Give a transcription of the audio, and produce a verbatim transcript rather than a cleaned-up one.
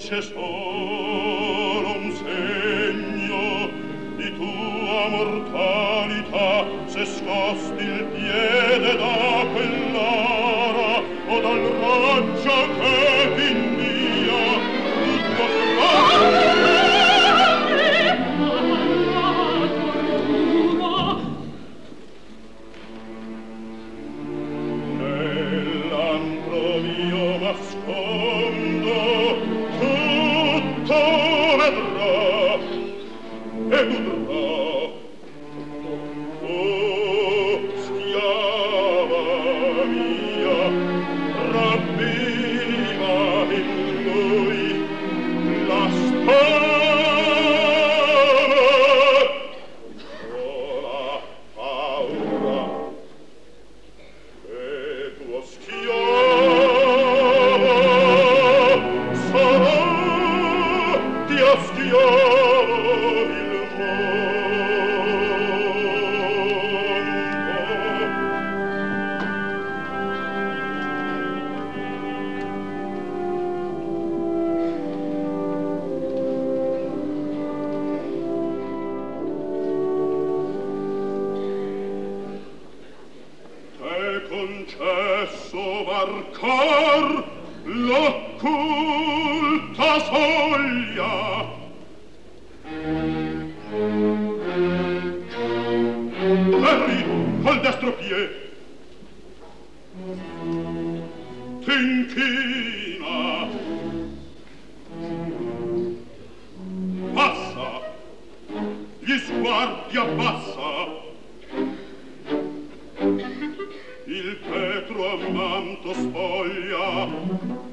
c'è solo un segno di tua mortalità, se scosti il piede da quell'ora o dal raggio che t'invia tutto il nell'antro mio nascondo tutto vedrà e udrà. Oh, schiava mia, ravviva in lui la spalla. Oh, la paura che tuo schiavo sarà, ti ha schiavo il t'è concesso varcar l'occulta soglia. Ferri col destro pie, t'inchina, passa, gli sguardi abbassa, il petro manto spoglia,